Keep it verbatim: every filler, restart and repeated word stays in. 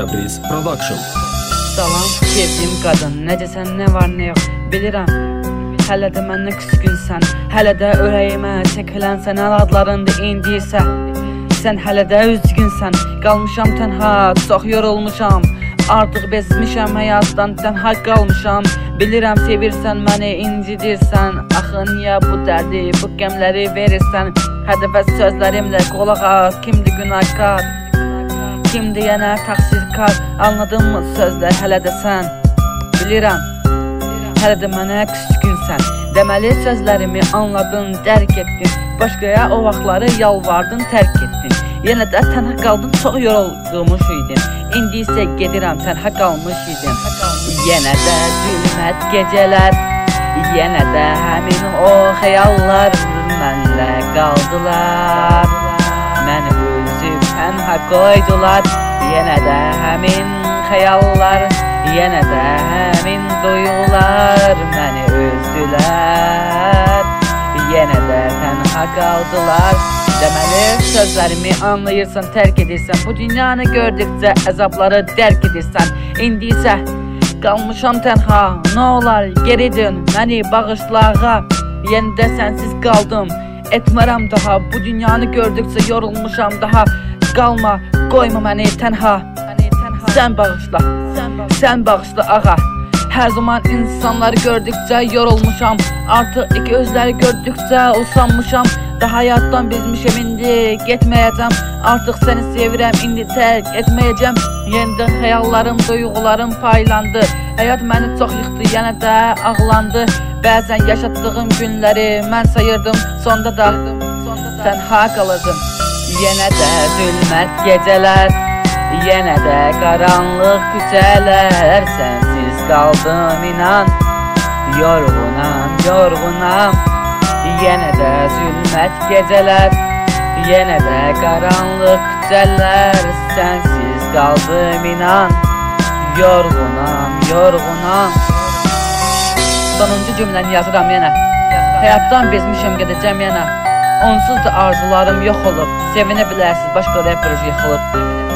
Təbriz Production. Salam sevdiyim qadın, necəsən, nə var nə yox bilirəm. Hələ də məndən küskünsən, hələ də ürəyimə çəkilənsən, adlarında indi isə sən hələ də üzgünsən. Qalmışam tənha, çox yorulmuşam, artıq bezmişəm həyatdan, tənha qalmışam. Bilirəm sevirsən məni, incidirsən, axı niyə bu dərdi, bu qəmləri verirsən? Hədəfə sözlərimlə qulaq as, kimdir günahkar, kimdir yenə təqsirkar? Anladın mı sözlər hələ də sən? Bilirəm, hələ də mənə küskünsən. Deməli sözlərimi anladın, dərk etdin, başqaya o vaxtları yalvardın, tərk etdin. Yenə də tənha qaldın, çox yorulmuş idin. İndi isə gedirəm, tənha qalmış idim. Yenə də zülmət gecələr, yenə də həmin o xəyallar mənlə qaldılar. Məni üzüb tənha qoydular. Yenə də həmin xəyallar, yenə də həmin duyğular məni üzdülər. Yenə də tənha qaldılar. Deməli sözlərimi anlayırsan, tərk edirsən, bu dünyanı gördükcə əzabları dərk edirsən. İndi isə qalmışam tənha, nə olar geri dön, məni bağışlağa. Yenə də sənsiz qaldım, etmərəm daha, bu dünyanı gördükcə yorulmuşam daha. Qalma, qoyma məni tənha, sən bağışla, sən bağışla ağa. Hər zaman insanları gördükcə yorulmuşam, artıq iki özləri gördükcə usanmışam. Daha həyatdan bezmişəm, indi getməyəcəm, artıq səni sevirəm, indi tərk etməyəcəm. Yenə də xəyallarım, duyğularım paylandı, həyat məni çox yıxdı, yenə də ağlandı. Bəzən yaşadığım günləri mən sayırdım, sonda da tənha qalırdım. Yenə də zülmət gecələr, yenə də qaranlıq küçələr, sənsiz qaldım inan, yorğunam, yorğunam. Yenə də zülmət gecələr, yenə də qaranlıq küçələr, sənsiz qaldım inan, yorğunam, yorğunam. Sonuncu cümləni yazıram yenə, həyatdan bezmişəm, gedəcəm yenə. Onsuz da arzularım yox olub, sevinə bilərsiz, başqa rapper yıxılıb.